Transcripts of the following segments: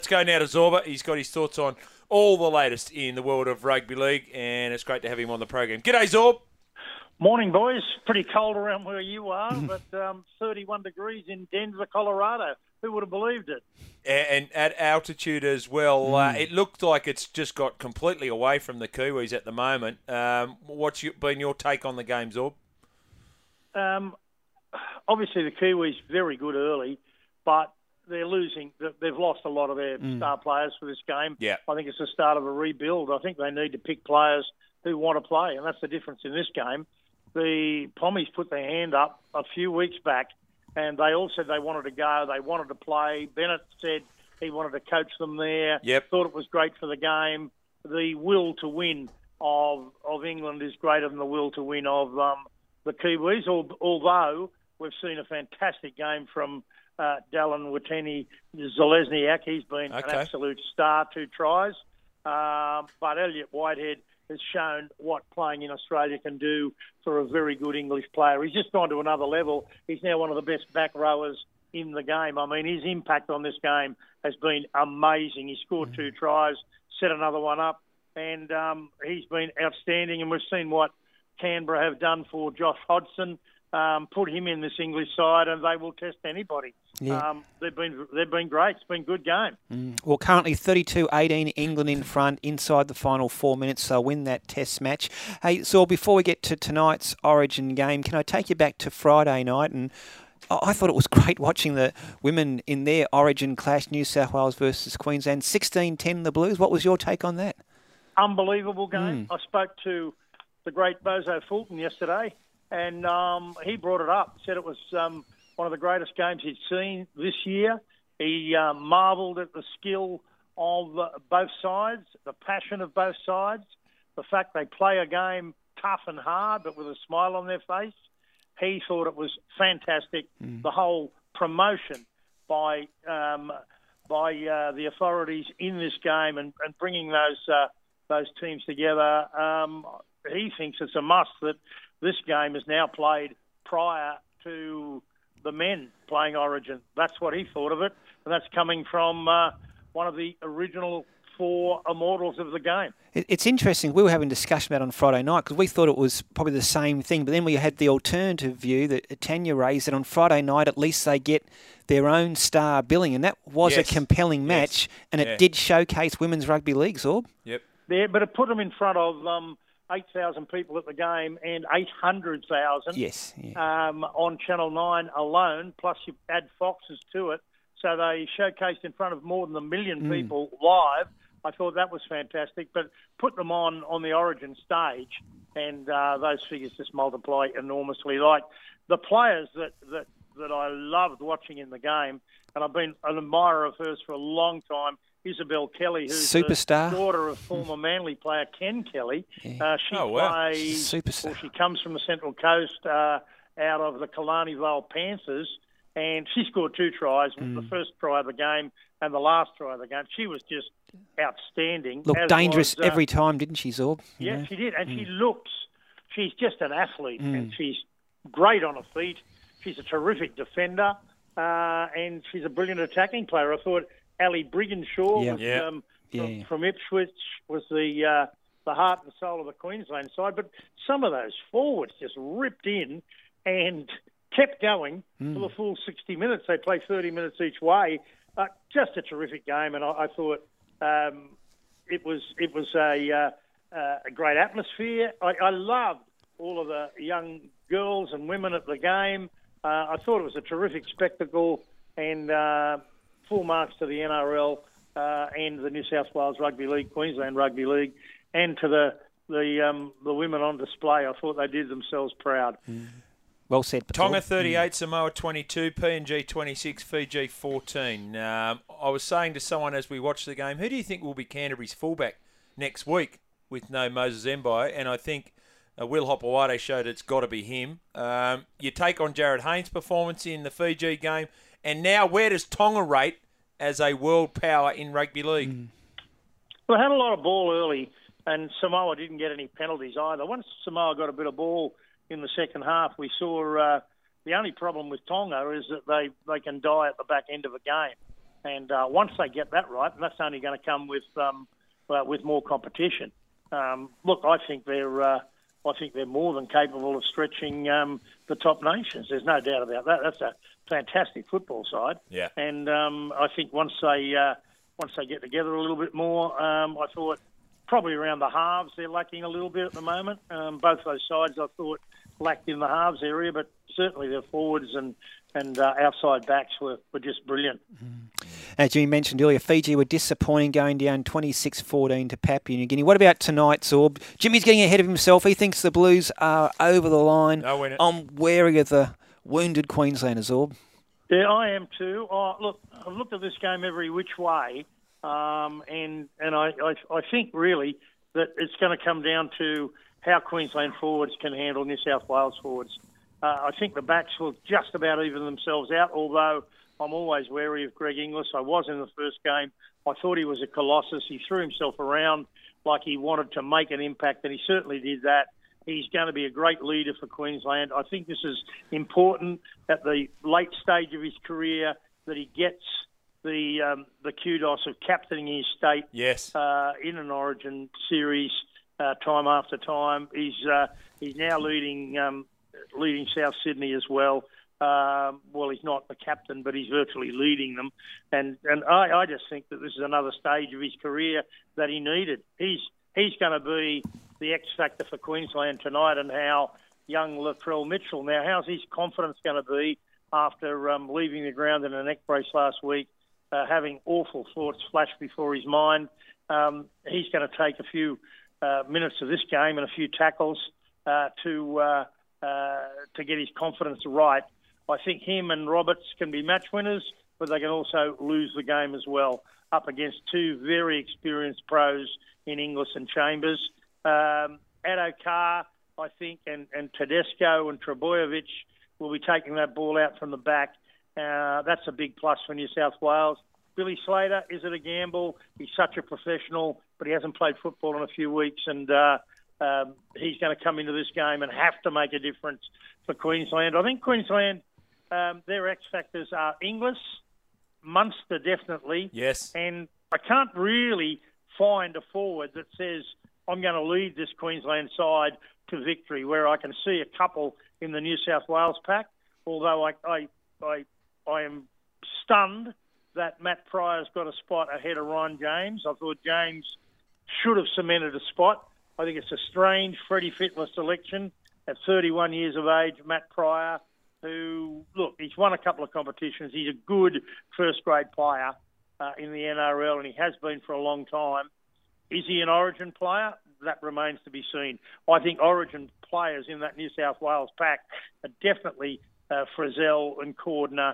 Let's go now to Zorba. He's got his thoughts on all the latest in the world of rugby league, and it's great to have him on the program. G'day, Zorb. Morning, boys. Pretty cold around where you are, but 31 degrees in Denver, Colorado. Who would have believed it? And at altitude as well. It looked like it's just got completely away from the Kiwis at the moment. What's been your take on the game, Zorb? Obviously, the Kiwis very good early, but they're losing. They've lost a lot of their star players for this game. Yeah. I think it's the start of a rebuild. I think they need to pick players who want to play, and that's the difference in this game. The Pommies put their hand up a few weeks back, and they all said they wanted to go, they wanted to play. Bennett said he wanted to coach them there. Yep. Thought it was great for the game. The will to win of England is greater than the will to win of the Kiwis, although we've seen a fantastic game from Dallin Watene-Zelezniak. He's been an absolute star, 2 tries. But Elliot Whitehead has shown what playing in Australia can do for a very good English player. He's just gone to another level. He's now one of the best back rowers in the game. I mean, his impact on this game has been amazing. He scored 2 tries, set another one up, and he's been outstanding. And we've seen what Canberra have done for Josh Hodgson. Put him in this English side, and they will test anybody. Yeah. They've been great. It's been a good game. Well, currently 32-18, England in front inside the final 4 minutes. They'll win that test match. Hey, Saul, before we get to tonight's Origin game, can I take you back to Friday night? And I thought it was great watching the women in their Origin clash, New South Wales versus Queensland, 16-10 the Blues. What was your take on that? Unbelievable game. I spoke to the great Bozo Fulton yesterday, and he brought it up, said it was one of the greatest games he'd seen this year. He marvelled at the skill of both sides, the passion of both sides, the fact they play a game tough and hard but with a smile on their face. He thought it was fantastic. The whole promotion by the authorities in this game and bringing those teams together, he thinks it's a must that this game is now played prior to the men playing Origin. That's what he thought of it, and that's coming from one of the original 4 immortals of the game. It's interesting. We were having a discussion about it on Friday night because we thought it was probably the same thing, but then we had the alternative view that Tanya raised that on Friday night at least they get their own star billing, and that was a compelling match, and it did showcase women's rugby league, Zorb. Yep. Yeah, but it put them in front of 8,000 people at the game and 800,000 on Channel 9 alone, plus you add Foxes to it. So they showcased in front of more than 1 million people live. I thought that was fantastic. But put them on the Origin stage, and those figures just multiply enormously. Like the players that I loved watching in the game, and I've been an admirer of hers for a long time, Isabel Kelly, who's superstar, the daughter of former Manly player Ken Kelly. She plays, superstar. She comes from the Central Coast out of the Killarney Vale Panthers, and she scored 2 tries, the first try of the game and the last try of the game. She was just outstanding. Looked dangerous every time, didn't she, Zorb? Yeah, she did, and she's just an athlete, and she's great on her feet. She's a terrific defender, and she's a brilliant attacking player. I thought Ali Brigginshaw from Ipswich was the heart and soul of the Queensland side. But some of those forwards just ripped in and kept going for the full 60 minutes. They play 30 minutes each way. Just a terrific game, and I thought it was a great atmosphere. I loved all of the young girls and women at the game. I thought it was a terrific spectacle, and full marks to the NRL and the New South Wales Rugby League, Queensland Rugby League, and to the women on display. I thought they did themselves proud. Well said, Patul. Tonga 38, Samoa 22, PNG 26, Fiji 14. I was saying to someone as we watched the game, who do you think will be Canterbury's fullback next week with no Moses Mbai? And I think Will Hopewade showed it's got to be him. You take on Jared Haynes' performance in the Fiji game, and now where does Tonga rate as a world power in rugby league? Well, they had a lot of ball early, and Samoa didn't get any penalties either. Once Samoa got a bit of ball in the second half, we saw the only problem with Tonga is that they can die at the back end of a game. And once they get that right, and that's only going to come with more competition. Look, I think they're more than capable of stretching the top nations. There's no doubt about that. That's a fantastic football side. Yeah. And I think once they get together a little bit more, I thought probably around the halves they're lacking a little bit at the moment. Both those sides I thought lacked in the halves area, but certainly their forwards and outside backs were just brilliant. As you mentioned earlier, Fiji were disappointing going down 26-14 to Papua New Guinea. What about tonight, Zorb? Jimmy's getting ahead of himself. He thinks the Blues are over the line. I'm wary of the wounded Queenslanders, Zorb. Yeah, I am too. Look, I've looked at this game every which way, and I think really that it's going to come down to how Queensland forwards can handle New South Wales forwards. I think the backs will just about even themselves out, although I'm always wary of Greg Inglis. I was in the first game. I thought he was a colossus. He threw himself around like he wanted to make an impact, and he certainly did that. He's going to be a great leader for Queensland. I think this is important at the late stage of his career that he gets the kudos of captaining his state in an Origin series time after time. He's now leading South Sydney as well. Well, he's not the captain, but he's virtually leading them. And I just think that this is another stage of his career that he needed. He's going to be the X factor for Queensland tonight, and how young Latrell Mitchell. Now, how's his confidence going to be after leaving the ground in a neck brace last week, having awful thoughts flash before his mind? He's going to take a few minutes of this game and a few tackles to get his confidence right. I think him and Roberts can be match winners, but they can also lose the game as well, up against two very experienced pros in Inglis and Chambers. Addo-Carr, I think, and Tedesco and Trebojevic will be taking that ball out from the back. That's a big plus for New South Wales. Billy Slater, is it a gamble? He's such a professional, but he hasn't played football in a few weeks, and he's going to come into this game and have to make a difference for Queensland. I think Queensland, their X factors are Inglis, Munster definitely. Yes. And I can't really find a forward that says, I'm going to lead this Queensland side to victory, where I can see a couple in the New South Wales pack, although I am stunned that Matt Pryor's got a spot ahead of Ryan James. I thought James should have cemented a spot. I think it's a strange Freddie Fittler selection at 31 years of age. Matt Pryor, who, look, he's won a couple of competitions. He's a good first-grade player in the NRL, and he has been for a long time. Is he an Origin player? That remains to be seen. I think Origin players in that New South Wales pack are definitely Frizzell and Cordner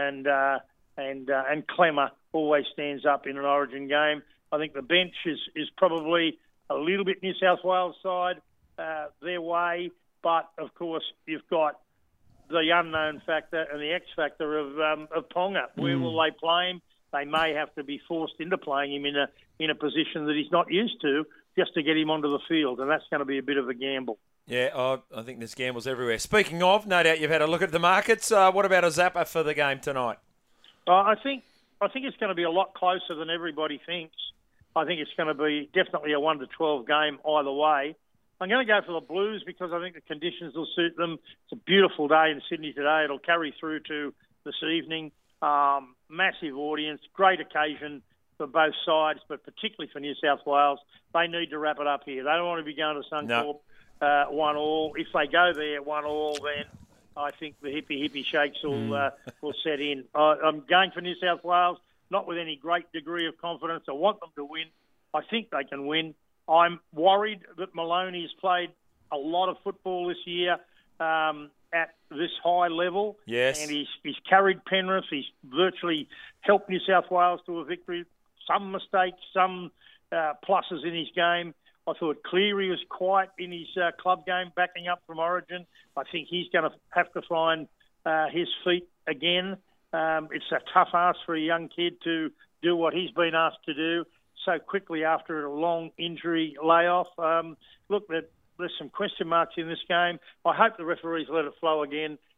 and Clemmer always stands up in an Origin game. I think the bench is probably a little bit New South Wales side their way, but of course you've got the unknown factor and the X factor of Ponga. Where will they play him? They may have to be forced into playing him in a position that he's not used to, just to get him onto the field, and that's going to be a bit of a gamble. Yeah, I think there's gambles everywhere. Speaking of, no doubt you've had a look at the markets. What about a zapper for the game tonight? I think it's going to be a lot closer than everybody thinks. I think it's going to be definitely a 1-12 game either way. I'm going to go for the Blues because I think the conditions will suit them. It's a beautiful day in Sydney today. It'll carry through to this evening. Massive audience, great occasion for both sides, but particularly for New South Wales. They need to wrap it up here. They don't want to be going to Suncorp 1-1. If they go there 1-1, then I think the hippie shakes will set in. I'm going for New South Wales, not with any great degree of confidence. I want them to win. I think they can win. I'm worried that Maloney's played a lot of football this year at this high level. Yes. And he's carried Penrith. He's virtually helped New South Wales to a victory. Some mistakes, some pluses in his game. I thought Cleary was quiet in his club game, backing up from Origin. I think he's going to have to find his feet again. It's a tough ask for a young kid to do what he's been asked to do so quickly after a long injury layoff. Look, there's some question marks in this game. I hope the referees let it flow again.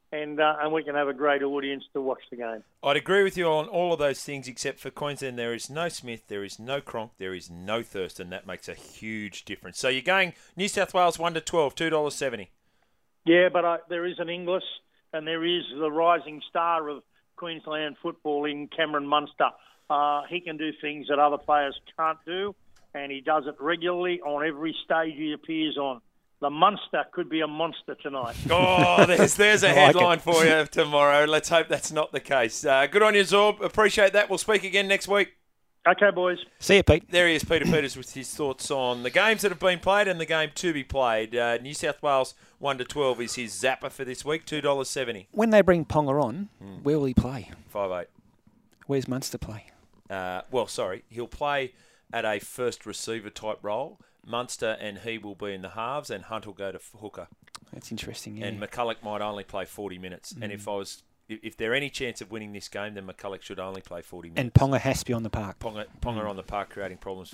and we can have a great audience to watch the game. I'd agree with you on all of those things, except for Queensland. There is no Smith, there is no Cronk, there is no Thurston. That makes a huge difference. So you're going New South Wales 1 to 12, $2.70. Yeah, but there is an Inglis, and there is the rising star of Queensland football in Cameron Munster. He can do things that other players can't do, and he does it regularly on every stage he appears on. The Munster could be a monster tonight. Oh, there's a headline for you tomorrow. Let's hope that's not the case. Good on you, Zorb. Appreciate that. We'll speak again next week. Okay, boys. See you, Pete. There he is, Peter Peters, with his thoughts on the games that have been played and the game to be played. New South Wales 1 to 12 is his zapper for this week, $2.70. When they bring Ponga on, where will he play? 5'8". Where's Munster play? He'll play at a first receiver type role. Munster and he will be in the halves, and Hunt will go to hooker. That's interesting. Yeah. And McCulloch might only play 40 minutes. And if there any chance of winning this game, then McCulloch should only play 40 minutes. And Ponga has to be on the park. Ponga on the park, creating problems